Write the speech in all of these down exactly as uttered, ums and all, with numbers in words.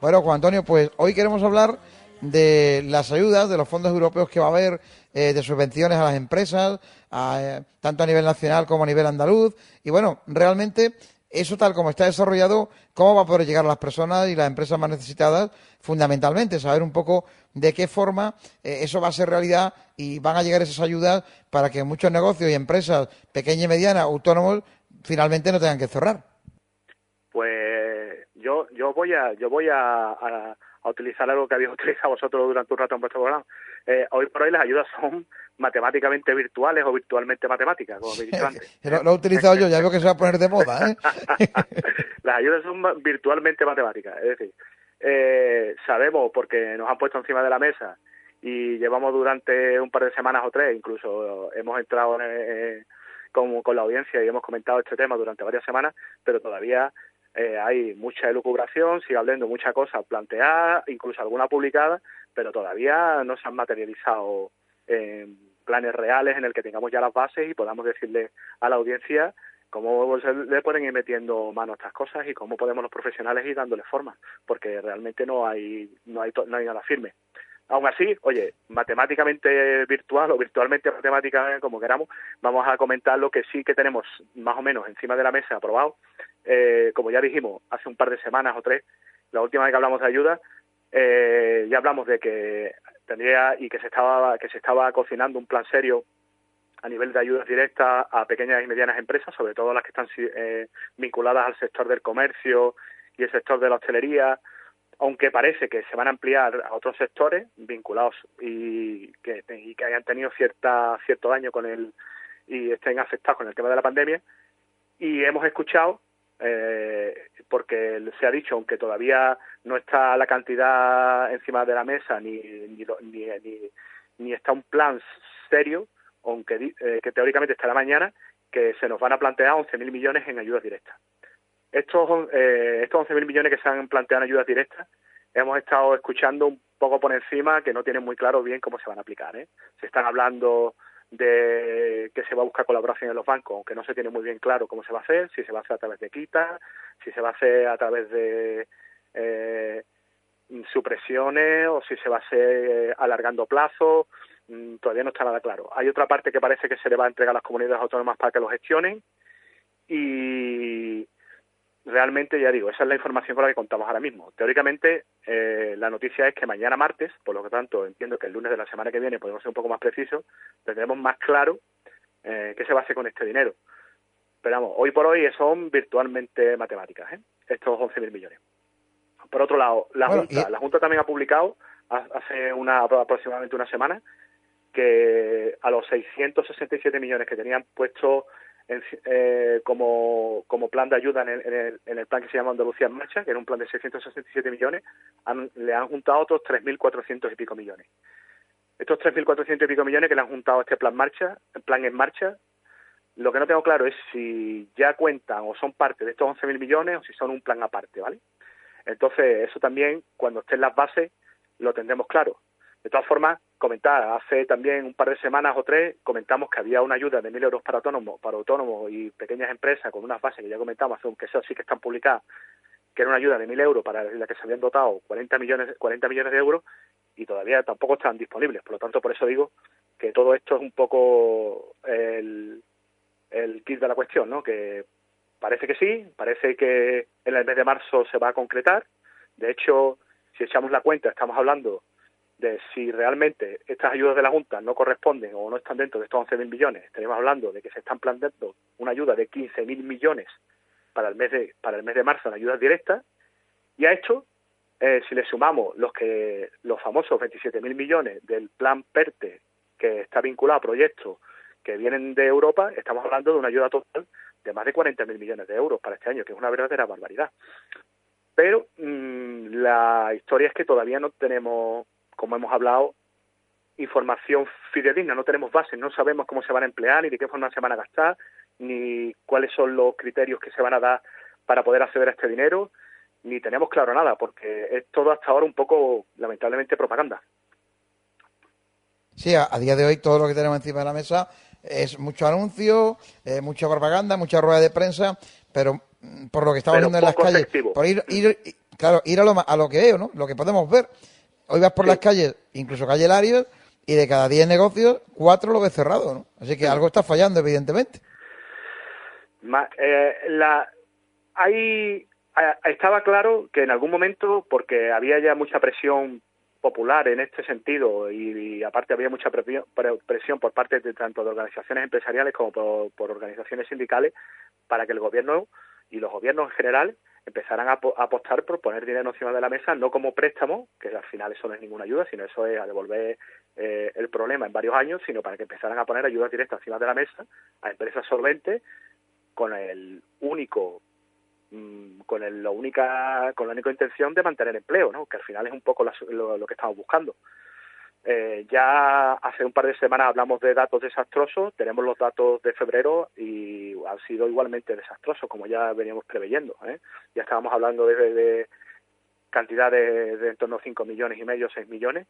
Bueno, Juan Antonio, pues hoy queremos hablar de las ayudas, de los fondos europeos que va a haber, eh, de subvenciones a las empresas, a, eh, tanto a nivel nacional como a nivel andaluz. Y bueno, realmente eso tal como está desarrollado, ¿cómo va a poder llegar a las personas y las empresas más necesitadas? Fundamentalmente, saber un poco de qué forma eh, eso va a ser realidad y van a llegar esas ayudas para que muchos negocios y empresas pequeñas y medianas, autónomos, finalmente no tengan que cerrar. Pues yo yo voy a yo voy a, a, a utilizar algo que habéis utilizado vosotros durante un rato en vuestro programa. Eh, hoy por hoy las ayudas son matemáticamente virtuales o virtualmente matemáticas, como habéis dicho antes. lo, lo he utilizado yo, ya veo que se va a poner de moda, ¿eh? Las ayudas son virtualmente matemáticas, es decir, eh, sabemos porque nos han puesto encima de la mesa y llevamos durante un par de semanas o tres, incluso hemos entrado en, eh, con, con la audiencia y hemos comentado este tema durante varias semanas, pero todavía eh, hay mucha elucubración, sigue habiendo muchas cosas planteadas, incluso alguna publicada, pero todavía no se han materializado eh, planes reales en el que tengamos ya las bases y podamos decirle a la audiencia cómo se le pueden ir metiendo mano a estas cosas y cómo podemos los profesionales ir dándole forma, porque realmente no hay no hay no hay nada firme. Aún así, oye, matemáticamente virtual o virtualmente matemática, como queramos, vamos a comentar lo que sí que tenemos más o menos encima de la mesa aprobado. Eh, como ya dijimos hace un par de semanas o tres, la última vez que hablamos de ayuda, eh, ya hablamos de que tendría y que se estaba que se estaba cocinando un plan serio a nivel de ayudas directas a pequeñas y medianas empresas, sobre todo las que están eh, vinculadas al sector del comercio y el sector de la hostelería, aunque parece que se van a ampliar a otros sectores vinculados y que, y que hayan tenido cierta cierto daño con el y estén afectados con el tema de la pandemia. Y hemos escuchado, eh, porque se ha dicho, aunque todavía no está la cantidad encima de la mesa ni ni, ni, ni, ni está un plan serio, aunque eh, que teóricamente estará mañana, que se nos van a plantear once mil millones en ayudas directas. Estos eh, estos once mil millones que se han planteado en ayudas directas, hemos estado escuchando un poco por encima que no tienen muy claro bien cómo se van a aplicar, ¿eh? Se están hablando de que se va a buscar colaboración en los bancos, aunque no se tiene muy bien claro cómo se va a hacer, si se va a hacer a través de quitas, si se va a hacer a través de eh, supresiones o si se va a hacer eh, alargando plazos. Todavía no está nada claro. Hay otra parte que parece que se le va a entregar a las comunidades autónomas para que lo gestionen y realmente, ya digo, esa es la información con la que contamos ahora mismo. Teóricamente, eh, la noticia es que mañana martes, por lo que tanto entiendo que el lunes de la semana que viene podemos ser un poco más precisos, tendremos más claro eh, qué se va a hacer con este dinero. Pero vamos, hoy por hoy son virtualmente matemáticas, ¿eh? Estos once mil millones. Por otro lado, la bueno, Junta, y... la Junta también ha publicado hace una aproximadamente una semana que a los seiscientos sesenta y siete millones que tenían puesto en, eh, como, como plan de ayuda en el, en, el, en el plan que se llama Andalucía en Marcha, que era un plan de seiscientos sesenta y siete millones, han, le han juntado otros tres mil cuatrocientos y pico millones. Estos tres mil cuatrocientos y pico millones que le han juntado a este plan, marcha, plan en marcha, lo que no tengo claro es si ya cuentan o son parte de estos once mil millones o si son un plan aparte, ¿vale? Entonces, eso también, cuando estén las bases, lo tendremos claro. De todas formas, comentar, hace también un par de semanas o tres comentamos que había una ayuda de mil euros para autónomos, para autónomos y pequeñas empresas con unas bases que ya comentamos, aunque esas sí que están publicadas, que era una ayuda de mil euros para la que se habían dotado cuarenta millones, cuarenta millones de euros y todavía tampoco están disponibles. Por lo tanto, por eso digo que todo esto es un poco el, el kit de la cuestión, ¿no? Que parece que sí, parece que en el mes de marzo se va a concretar. De hecho, si echamos la cuenta, estamos hablando de si realmente estas ayudas de la Junta no corresponden o no están dentro de estos once mil millones, estaríamos hablando de que se están planteando una ayuda de quince mil millones para el mes de para el mes de marzo en ayudas directas, y a esto, eh, si le sumamos los que los famosos veintisiete mil millones del plan PERTE, que está vinculado a proyectos que vienen de Europa, estamos hablando de una ayuda total de más de cuarenta mil millones de euros para este año, que es una verdadera barbaridad. Pero mmm, la historia es que todavía no tenemos, como hemos hablado, información fidedigna, no tenemos bases, no sabemos cómo se van a emplear, ni de qué forma se van a gastar, ni cuáles son los criterios que se van a dar para poder acceder a este dinero, ni tenemos claro nada, porque es todo hasta ahora un poco, lamentablemente, propaganda. Sí, a, a día de hoy todo lo que tenemos encima de la mesa es mucho anuncio, eh, mucha propaganda, mucha rueda de prensa, pero por lo que estamos pero viendo en las calles, efectivo. por ir, ir claro, ir a lo, a lo que es, ¿no? Lo que podemos ver. Hoy vas por sí. las calles, incluso calle Larios, y de cada diez negocios, cuatro lo ves cerrado, ¿no? Así que sí. algo está fallando, evidentemente. Ma, eh, la, hay, estaba claro que en algún momento, porque había ya mucha presión popular en este sentido y, y aparte había mucha presión por parte de tanto de organizaciones empresariales como por, por organizaciones sindicales para que el gobierno y los gobiernos en general empezaran a, a apostar por poner dinero encima de la mesa, no como préstamo, que al final eso no es ninguna ayuda, sino eso es a devolver eh, el problema en varios años, sino para que empezaran a poner ayudas directas encima de la mesa a empresas solventes con el único con el, la única con la única intención de mantener empleo, ¿no? Que al final es un poco la, lo, lo que estamos buscando. Eh, ya hace un par de semanas hablamos de datos desastrosos, tenemos los datos de febrero y han sido igualmente desastrosos, como ya veníamos preveyendo, ¿eh? Ya estábamos hablando de, de, de cantidades de en torno a cinco millones y medio, seis millones,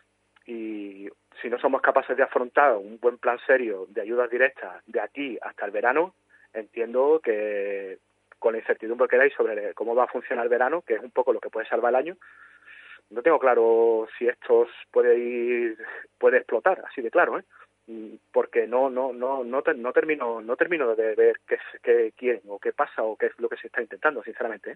y si no somos capaces de afrontar un buen plan serio de ayudas directas de aquí hasta el verano, entiendo que con la incertidumbre que hay sobre cómo va a funcionar el verano, que es un poco lo que puede salvar el año, no tengo claro si esto puede ir, puede explotar, así de claro, ¿eh? Porque no no no no, te, no termino no termino de ver qué, qué quieren o qué pasa o qué es lo que se está intentando, sinceramente, ¿eh?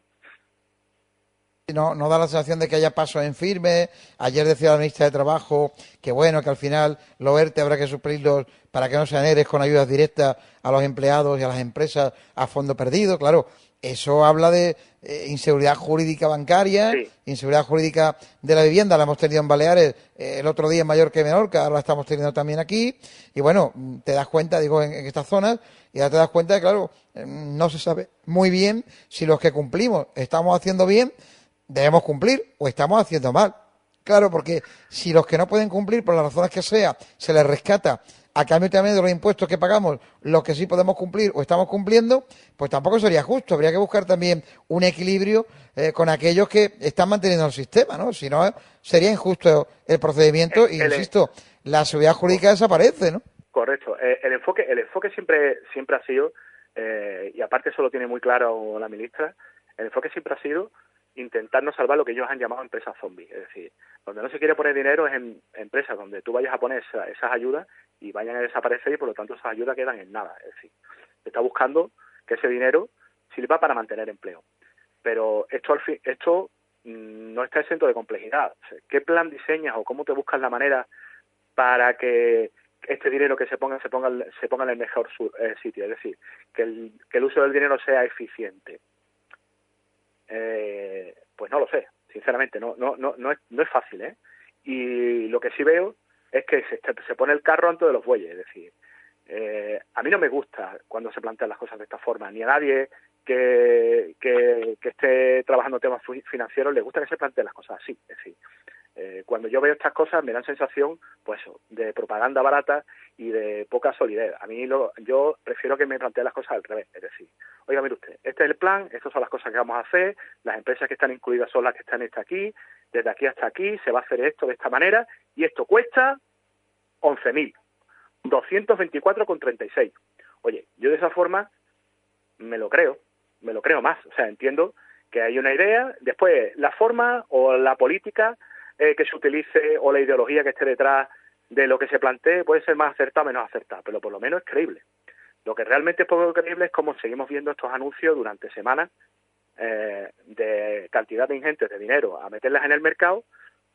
No, no da la sensación de que haya pasos en firme. Ayer decía la ministra de Trabajo que bueno, que al final los ERTE habrá que suplirlos para que no sean ERES con ayudas directas a los empleados y a las empresas a fondo perdido. Claro, eso habla de eh, inseguridad jurídica bancaria, sí. inseguridad jurídica de la vivienda. La hemos tenido en Baleares eh, el otro día en Mallorca y Menorca, ahora la estamos teniendo también aquí. Y bueno, te das cuenta, digo, en, en estas zonas, y ahora te das cuenta de que, claro, eh, no se sabe muy bien si los que cumplimos estamos haciendo bien, debemos cumplir o estamos haciendo mal. Claro, porque si los que no pueden cumplir, por las razones que sea, se les rescata a cambio también de los impuestos que pagamos, los que sí podemos cumplir o estamos cumpliendo, pues tampoco sería justo. Habría que buscar también un equilibrio eh, con aquellos que están manteniendo el sistema, ¿no? Si no, sería injusto el procedimiento y, insisto, la seguridad jurídica desaparece, ¿no? Correcto. Eh, el enfoque el enfoque siempre siempre ha sido, eh, y aparte eso lo tiene muy claro la ministra, el enfoque siempre ha sido intentar no salvar lo que ellos han llamado empresas zombies. Es decir, donde no se quiere poner dinero es en empresas donde tú vayas a poner esa, esas ayudas y vayan a desaparecer y por lo tanto esas ayudas quedan en nada. Es decir, se está buscando que ese dinero sirva para mantener empleo. Pero esto al fin, esto mmm, no está exento de complejidad. O sea, ¿qué plan diseñas o cómo te buscas la manera para que este dinero que se ponga se ponga se ponga en el mejor su, eh, sitio? Es decir, que el, que el uso del dinero sea eficiente. Eh, pues no lo sé, sinceramente, no no no no es, no es fácil, ¿eh? Y lo que sí veo es que se, se pone el carro antes de los bueyes, es decir, eh, a mí no me gusta cuando se plantean las cosas de esta forma, ni a nadie que, que, que esté trabajando temas financieros le gusta que se planteen las cosas así, es decir, eh, cuando yo veo estas cosas me dan sensación, pues eso, de propaganda barata y de poca solidez. A mí lo, yo prefiero que me planteen las cosas al revés, es decir, oiga, mire usted, este es el plan, estas son las cosas que vamos a hacer, las empresas que están incluidas son las que están hasta aquí, desde aquí hasta aquí se va a hacer esto de esta manera y esto cuesta once mil doscientos veinticuatro con treinta y seis. Oye, yo de esa forma me lo creo, me lo creo más, o sea, entiendo que hay una idea, después la forma o la política eh, que se utilice o la ideología que esté detrás de lo que se plantee puede ser más acertada o menos acertada, pero por lo menos es creíble. Lo que realmente es poco creíble es cómo seguimos viendo estos anuncios durante semanas eh, de cantidades ingentes de dinero a meterlas en el mercado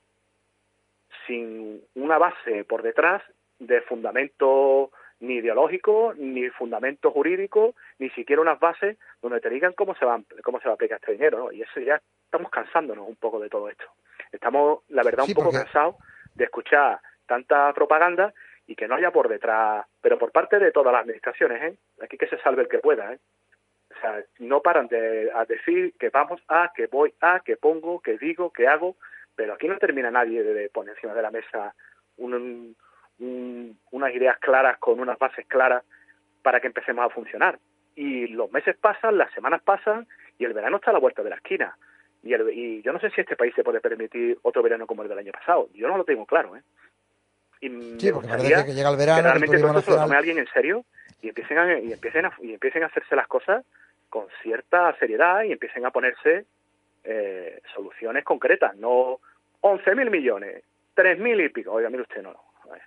sin una base por detrás de fundamento ni ideológico, ni fundamento jurídico, ni siquiera unas bases donde te digan cómo se va, cómo se va a aplicar este dinero, ¿no? Y eso ya estamos cansándonos un poco de todo esto. Estamos, la verdad, un sí, poco porque... cansados de escuchar tanta propaganda y que no haya por detrás, pero por parte de todas las administraciones, ¿eh? Aquí que se salve el que pueda, ¿eh? O sea, no paran de a decir que vamos a, que voy a, que pongo, que digo, que hago, pero aquí no termina nadie de poner encima de la mesa un, un, unas ideas claras con unas bases claras para que empecemos a funcionar. Y los meses pasan, las semanas pasan y el verano está a la vuelta de la esquina. Y, el, y yo no sé si este país se puede permitir otro verano como el del año pasado. Yo no lo tengo claro, ¿eh? Y sí, porque parece que llega el verano, que realmente el todo esto nacional... se lo tome alguien en serio y empiecen a, y empiecen a, y empiecen a hacerse las cosas con cierta seriedad y empiecen a ponerse eh, soluciones concretas, no once mil millones, tres mil y pico. Oiga, mire usted, no, no.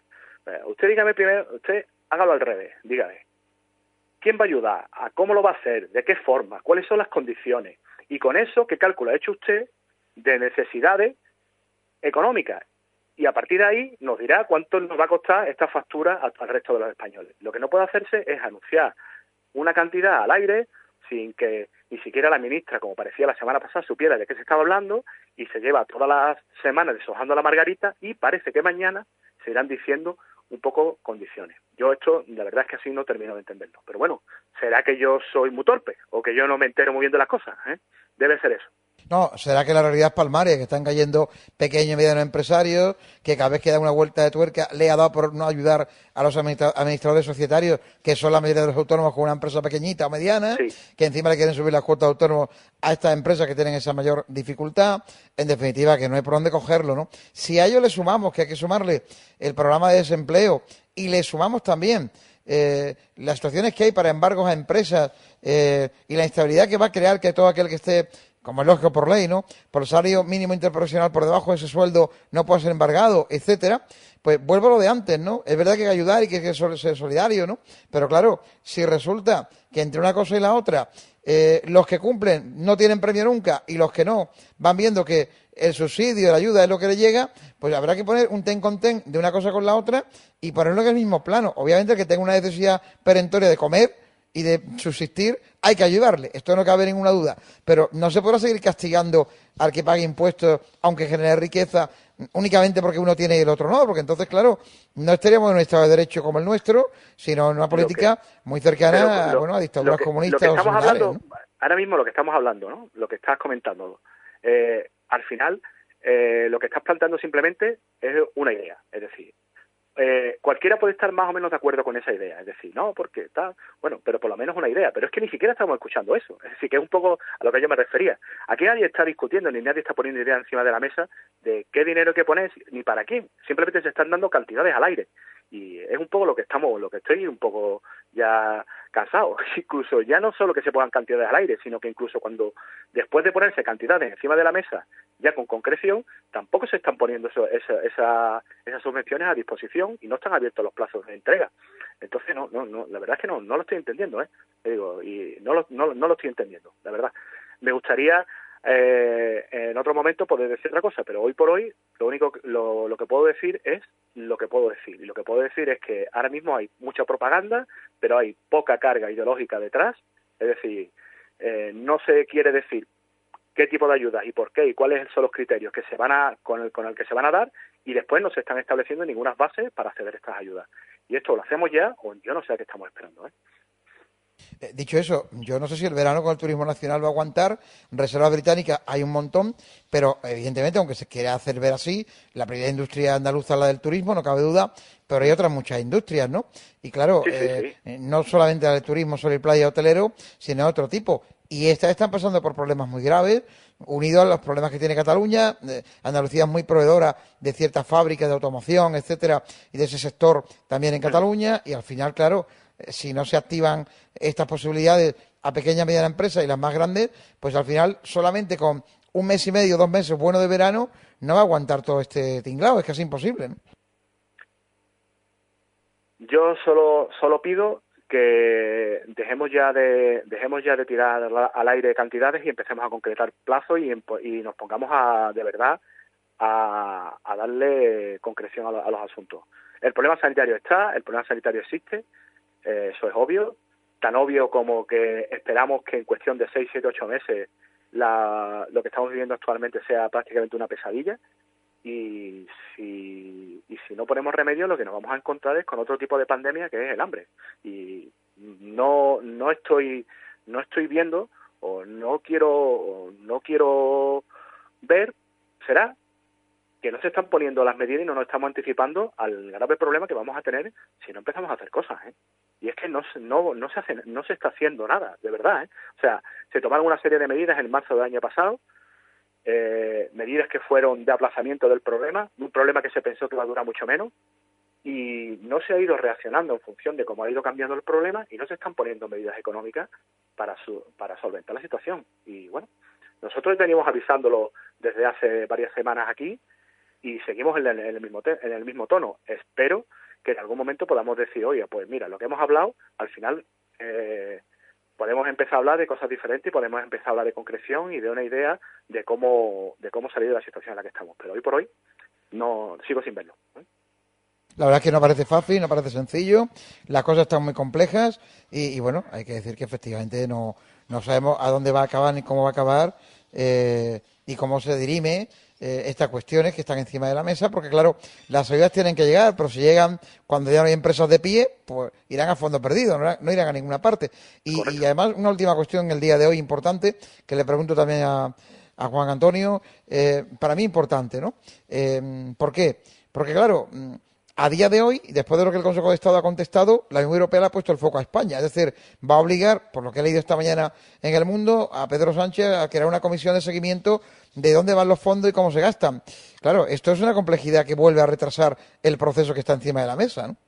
A ver, usted dígame primero, usted hágalo al revés, dígame. ¿Quién va a ayudar? ¿A cómo lo va a hacer? ¿De qué forma? ¿Cuáles son las condiciones? Y con eso, ¿qué cálculo ha hecho usted de necesidades económicas? Y a partir de ahí nos dirá cuánto nos va a costar esta factura al, al resto de los españoles. Lo que no puede hacerse es anunciar una cantidad al aire sin que ni siquiera la ministra, como parecía la semana pasada, supiera de qué se estaba hablando, y se lleva todas las semanas deshojando la margarita y parece que mañana se irán diciendo un poco condiciones. Yo esto, la verdad es que así no termino de entenderlo. Pero bueno, ¿será que yo soy muy torpe o que yo no me entero muy bien de las cosas? ¿eh? Debe ser eso. No, será que la realidad es palmaria, que están cayendo pequeños y medianos empresarios, que cada vez que dan una vuelta de tuerca le ha dado por no ayudar a los administra- administradores societarios, que son la mayoría de los autónomos con una empresa pequeñita o mediana, Sí. que encima le quieren subir las cuotas de autónomos a estas empresas que tienen esa mayor dificultad. En definitiva, que no hay por dónde cogerlo, ¿no? Si a ello le sumamos, que hay que sumarle el programa de desempleo, y le sumamos también eh, las situaciones que hay para embargos a empresas eh, y la instabilidad que va a crear que todo aquel que esté, como es lógico por ley, ¿no?, por el salario mínimo interprofesional por debajo de ese sueldo no pueda ser embargado, etcétera, pues vuelvo a lo de antes, ¿no? Es verdad que hay que ayudar y que hay que ser solidario, ¿no? Pero claro, si resulta que entre una cosa y la otra eh, los que cumplen no tienen premio nunca y los que no van viendo que el subsidio, la ayuda es lo que le llega, pues habrá que poner un ten con ten de una cosa con la otra y ponerlo en el mismo plano. Obviamente el que tenga una necesidad perentoria de comer y de subsistir, hay que ayudarle, esto no cabe ninguna duda, pero no se podrá seguir castigando al que pague impuestos, aunque genere riqueza, únicamente porque uno tiene y el otro no, porque entonces, claro, no estaríamos en un Estado de Derecho como el nuestro, sino en una política que, muy cercana lo, bueno, a dictaduras que, comunistas lo que estamos o similares, hablando, ¿no? Ahora mismo lo que estamos hablando, ¿no?, lo que estás comentando, eh, al final, eh, lo que estás planteando simplemente es una idea, es decir, Eh, cualquiera puede estar más o menos de acuerdo con esa idea, es decir, no, porque está, bueno, pero por lo menos una idea, pero es que ni siquiera estamos escuchando eso, es decir, que es un poco a lo que yo me refería. Aquí nadie está discutiendo, ni nadie está poniendo ideas encima de la mesa de qué dinero hay que poner, ni para quién, simplemente se están dando cantidades al aire, y es un poco lo que estamos, lo que estoy un poco ya cansado, incluso ya no solo que se pongan cantidades al aire, sino que incluso cuando, después de ponerse cantidades encima de la mesa, ya con concreción, tampoco se están poniendo eso, esa, esa, esas subvenciones a disposición y no están abiertos los plazos de entrega. Entonces, no, no, no, la verdad es que no, no lo estoy entendiendo, ¿eh? Te digo, y no lo, no, no lo estoy entendiendo, la verdad. Me gustaría eh, en otro momento poder decir otra cosa, pero hoy por hoy lo único, lo, lo que puedo decir es lo que puedo decir. Y lo que puedo decir es que ahora mismo hay mucha propaganda, pero hay poca carga ideológica detrás, es decir, eh, no se quiere decir qué tipo de ayudas y por qué y cuáles son los criterios que se van a con el con el que se van a dar, y después no se están estableciendo ninguna base para acceder a estas ayudas. Y esto lo hacemos ya, o yo no sé a qué estamos esperando, ¿eh? Eh, dicho eso, yo no sé si el verano con el turismo nacional va a aguantar. Reservas británicas hay un montón, pero evidentemente, aunque se quiera hacer ver así, la primera industria andaluza es la del turismo, no cabe duda, pero hay otras muchas industrias, ¿no? Y claro, sí, sí, eh, sí. no solamente la del turismo, sol y playa, hotelero, sino otro tipo. Y estas están pasando por problemas muy graves, unidos a los problemas que tiene Cataluña. Eh, Andalucía es muy proveedora de ciertas fábricas de automoción, etcétera, y de ese sector también en Cataluña, y al final, claro, si no se activan estas posibilidades a pequeña y mediana empresa y las más grandes, pues al final solamente con un mes y medio, dos meses bueno de verano, no va a aguantar todo este tinglado, es casi imposible, ¿no? Yo solo solo pido que dejemos ya de dejemos ya de tirar al aire cantidades y empecemos a concretar plazos y, y nos pongamos a de verdad a, a darle concreción a, a los asuntos. El problema sanitario está, el problema sanitario existe, eh, eso es obvio, tan obvio como que esperamos que en cuestión de seis, siete, ocho meses la, lo que estamos viviendo actualmente sea prácticamente una pesadilla. Y si, y si no ponemos remedio, lo que nos vamos a encontrar es con otro tipo de pandemia, que es el hambre. Y no no estoy no estoy viendo o no quiero o no quiero ver, será que no se están poniendo las medidas y no nos estamos anticipando al grave problema que vamos a tener si no empezamos a hacer cosas, ¿eh? Y es que no no no se hace, no se está haciendo nada, de verdad, ¿eh? O sea, se tomaron una serie de medidas en marzo del año pasado. Eh, medidas que fueron de aplazamiento del problema, un problema que se pensó que iba a durar mucho menos, y no se ha ido reaccionando en función de cómo ha ido cambiando el problema y no se están poniendo medidas económicas para su, para solventar la situación. Y bueno, Nosotros teníamos avisándolo desde hace varias semanas aquí y seguimos en el, en el mismo te, en el mismo tono. Espero que en algún momento podamos decir, oye, pues mira, lo que hemos hablado, al final eh, podemos empezar a hablar de cosas diferentes y podemos empezar a hablar de concreción y de una idea de cómo de cómo salir de la situación en la que estamos. Pero hoy por hoy no sigo sin verlo, ¿eh? La verdad es que no parece fácil, no parece sencillo, las cosas están muy complejas y, y bueno, hay que decir que efectivamente no, no sabemos a dónde va a acabar ni cómo va a acabar eh, y cómo se dirime eh, estas cuestiones que están encima de la mesa, porque claro, las ayudas tienen que llegar, pero si llegan cuando ya no hay empresas de pie, pues irán a fondo perdido, no, no irán a ninguna parte. Y, y además, una última cuestión en el día de hoy importante, que le pregunto también a, a Juan Antonio, eh, para mí importante, ¿no? Eh, ¿Por qué? Porque claro, a día de hoy, después de lo que el Consejo de Estado ha contestado, la Unión Europea le ha puesto el foco a España. Es decir, va a obligar, por lo que he leído esta mañana en El Mundo, a Pedro Sánchez a crear una comisión de seguimiento de dónde van los fondos y cómo se gastan. Claro, esto es una complejidad que vuelve a retrasar el proceso que está encima de la mesa, ¿no?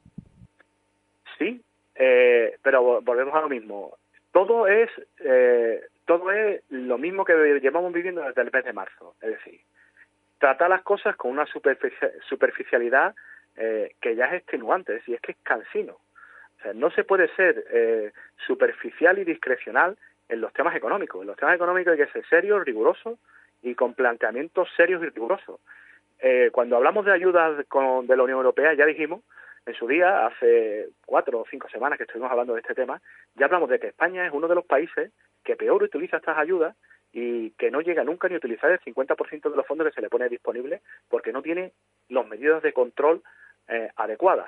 Sí, eh, pero volvemos a lo mismo. Todo es, eh, todo es lo mismo que llevamos viviendo desde el mes de marzo. Es decir, tratar las cosas con una superficialidad Eh, que ya es extenuante, es decir, es que es cansino. O sea, no se puede ser eh, superficial y discrecional en los temas económicos. En los temas económicos hay que ser serio, riguroso y con planteamientos serios y rigurosos. Eh, cuando hablamos de ayudas con, de la Unión Europea, ya dijimos, en su día, hace cuatro o cinco semanas que estuvimos hablando de este tema, ya hablamos de que España es uno de los países que peor utiliza estas ayudas y que no llega nunca ni a utilizar el cincuenta por ciento de los fondos que se le pone disponibles porque no tiene las medidas de control Eh, adecuadas.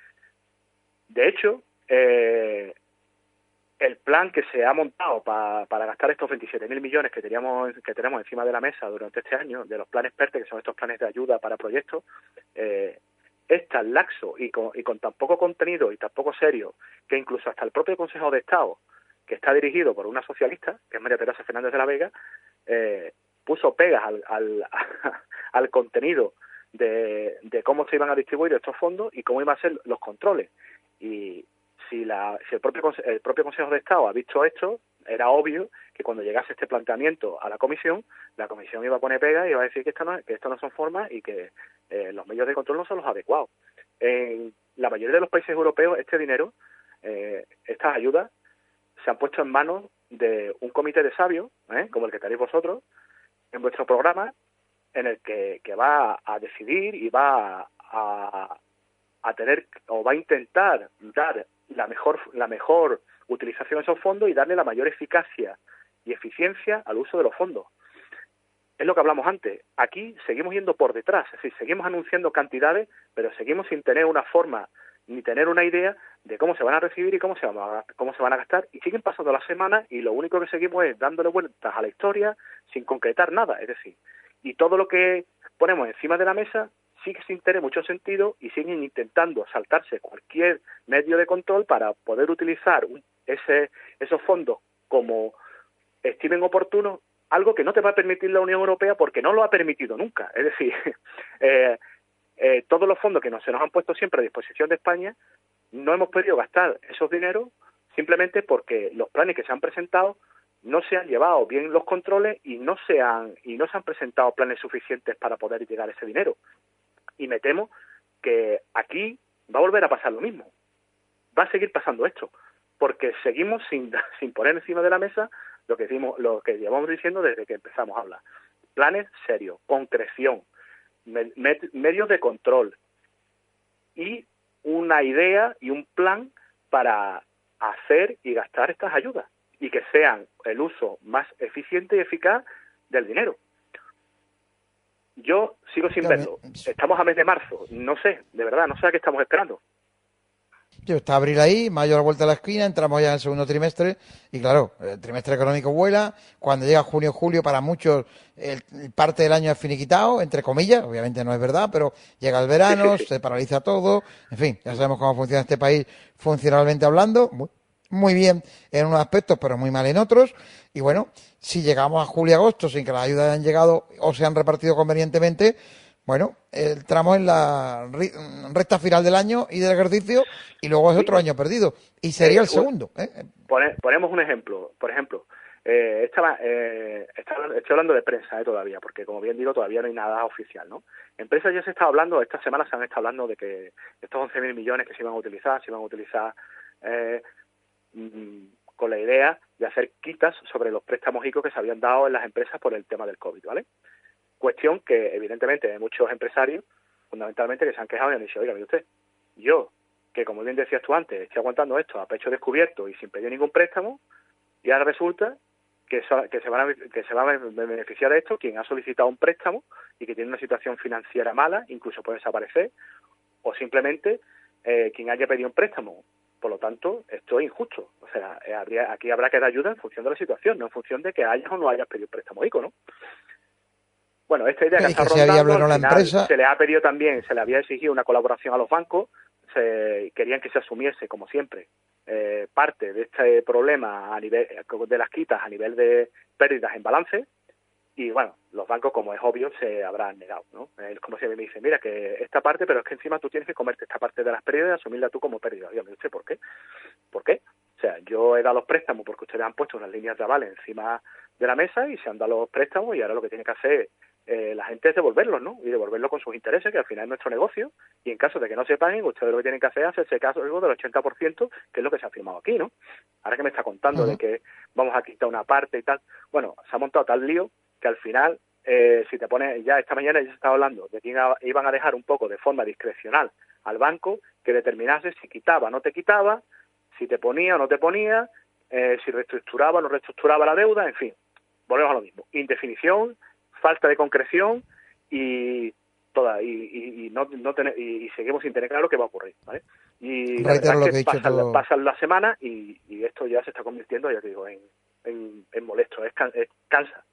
De hecho, eh, el plan que se ha montado pa, para gastar estos veintisiete mil millones que teníamos que tenemos encima de la mesa durante este año, de los planes PERTE, que son estos planes de ayuda para proyectos, eh, es tan laxo y con, y con tan poco contenido y tan poco serio que incluso hasta el propio Consejo de Estado, que está dirigido por una socialista, que es María Teresa Fernández de la Vega, eh, puso pegas al, al, al contenido De, de cómo se iban a distribuir estos fondos y cómo iban a ser los controles. Y si, la, si el, propio, el propio Consejo de Estado ha visto esto, era obvio que cuando llegase este planteamiento a la Comisión, la Comisión iba a poner pega y iba a decir que esto no, que esto no son formas y que eh, los medios de control no son los adecuados. En la mayoría de los países europeos, este dinero, eh, estas ayudas, se han puesto en manos de un comité de sabios, ¿eh? como el que tenéis vosotros, en vuestro programa, en el que, que va a decidir y va a, a tener o va a intentar dar la mejor la mejor utilización de esos fondos y darle la mayor eficacia y eficiencia al uso de los fondos. Es lo que hablamos antes. Aquí seguimos yendo por detrás, es decir, seguimos anunciando cantidades, pero seguimos sin tener una forma ni tener una idea de cómo se van a recibir y cómo se van a, cómo se van a gastar. Y siguen pasando las semanas y lo único que seguimos es dándole vueltas a la historia sin concretar nada. Es decir, y todo lo que ponemos encima de la mesa sigue sin tener mucho sentido y siguen intentando saltarse cualquier medio de control para poder utilizar ese, esos fondos como estimen oportuno, algo que no te va a permitir la Unión Europea porque no lo ha permitido nunca. Es decir, eh, eh, todos los fondos que nos, se nos han puesto siempre a disposición de España, no hemos podido gastar esos dineros simplemente porque los planes que se han presentado no se han llevado bien los controles y no se han y no se han presentado planes suficientes para poder llegar a ese dinero. Y me temo que aquí va a volver a pasar lo mismo. Va a seguir pasando esto, porque seguimos sin sin poner encima de la mesa lo que decimos, lo que llevamos diciendo desde que empezamos a hablar. Planes serios, concreción, med, med, medios de control y una idea y un plan para hacer y gastar estas ayudas, y que sean el uso más eficiente y eficaz del dinero. Yo sigo sin verlo. Estamos a mes de marzo. No sé, de verdad, no sé a qué estamos esperando. Yo está abril ahí, mayo a la vuelta de la esquina, entramos ya en el segundo trimestre y claro, el trimestre económico vuela, cuando llega junio, julio, para muchos el, el parte del año es finiquitado, entre comillas, obviamente no es verdad, pero llega el verano, se paraliza todo, en fin, ya sabemos cómo funciona este país funcionalmente hablando, muy, muy bien en unos aspectos, pero muy mal en otros, y bueno, si llegamos a julio y agosto sin que las ayudas hayan llegado o se han repartido convenientemente, bueno, entramos en la recta final del año y del ejercicio y luego es otro año perdido. Y sería el segundo. ¿eh? Ponemos un ejemplo. Por ejemplo, Eh, estaba, eh, estaba, estoy hablando de prensa eh, todavía, porque como bien digo, todavía no hay nada oficial, ¿no? Empresas ya se está hablando, esta semana se han estado hablando de que estos once mil millones que se iban a utilizar, se iban a utilizar eh, mm, con la idea de hacer quitas sobre los préstamos I C O que se habían dado en las empresas por el tema del COVID, ¿vale? Cuestión que, evidentemente, hay muchos empresarios, fundamentalmente, que se han quejado y han dicho, oiga, mire usted, yo, que como bien decías tú antes, estoy aguantando esto a pecho descubierto y sin pedir ningún préstamo, y ahora resulta que, so, que, se van a, que se va a beneficiar de esto quien ha solicitado un préstamo y que tiene una situación financiera mala, incluso puede desaparecer, o simplemente eh, quien haya pedido un préstamo. Por lo tanto, esto es injusto. O sea, eh, habría, aquí habrá que dar ayuda en función de la situación, no en función de que hayas o no hayas pedido un préstamo I C O, ¿no? Bueno, esta idea que está rondando, al final se le ha pedido también, se le había exigido una colaboración a los bancos, se, querían que se asumiese, como siempre, eh, parte de este problema a nivel de las quitas a nivel de pérdidas en balance, y bueno, los bancos, como es obvio, se habrán negado, ¿no? Es como si me dice, mira, que esta parte, pero es que encima tú tienes que comerte esta parte de las pérdidas y asumirla tú como pérdida. Dígame usted, ¿por qué? ¿Por qué? O sea, yo he dado los préstamos porque ustedes han puesto unas líneas de aval encima de la mesa y se han dado los préstamos, y ahora lo que tiene que hacer eh, la gente es devolverlos, ¿no? Y devolverlos con sus intereses, que al final es nuestro negocio, y en caso de que no se paguen, ustedes lo que tienen que hacer es hacerse caso algo del ochenta por ciento, que es lo que se ha firmado aquí, ¿no? Ahora que me está contando uh-huh. de que vamos a quitar una parte y tal, bueno, se ha montado tal lío que al final, eh, si te pones, ya esta mañana ya se estaba hablando de que iban a dejar un poco de forma discrecional al banco que determinase si quitaba o no te quitaba, si te ponía o no te ponía, eh, si reestructuraba o no reestructuraba la deuda, en fin, volvemos a lo mismo. Indefinición, falta de concreción y toda y, y, y no, no tener, y, y seguimos sin tener claro qué va a ocurrir, ¿vale? Y la verdad es que, que pasan, todo... pasan la semana y, y esto ya se está convirtiendo, ya te digo, en, en, en molesto, es, can, es cansa.